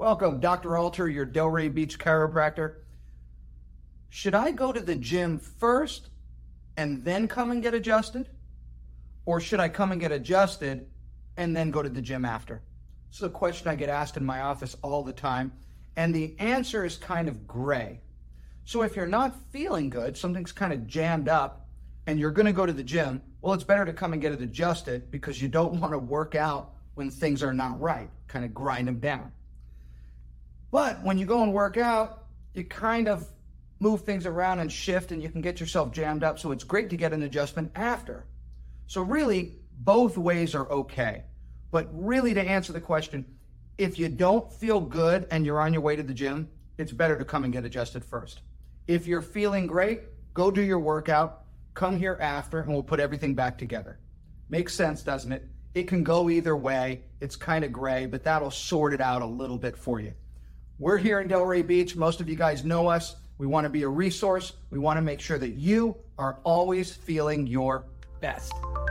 Welcome, Dr. Alter, your Delray Beach chiropractor. Should I go to the gym first and then come and get adjusted? Or should I come and get adjusted and then go to the gym after? This is a question I get asked in my office all the time, and the answer is kind of gray. So if you're not feeling good, something's kind of jammed up, and you're going to go to the gym, well, it's better to come and get it adjusted because you don't want to work out when things are not right, kind of grind them down. But when you go and work out, you kind of move things around and shift, and you can get yourself jammed up, so it's great to get an adjustment after. So really, both ways are okay. But really, to answer the question, if you don't feel good and you're on your way to the gym, it's better to come and get adjusted first. If you're feeling great, go do your workout, come here after, and we'll put everything back together. Makes sense, doesn't it? It can go either way. It's kind of gray, but that'll sort it out a little bit for you. We're here in Delray Beach. Most of you guys know us. We want to be a resource. We want to make sure that you are always feeling your best.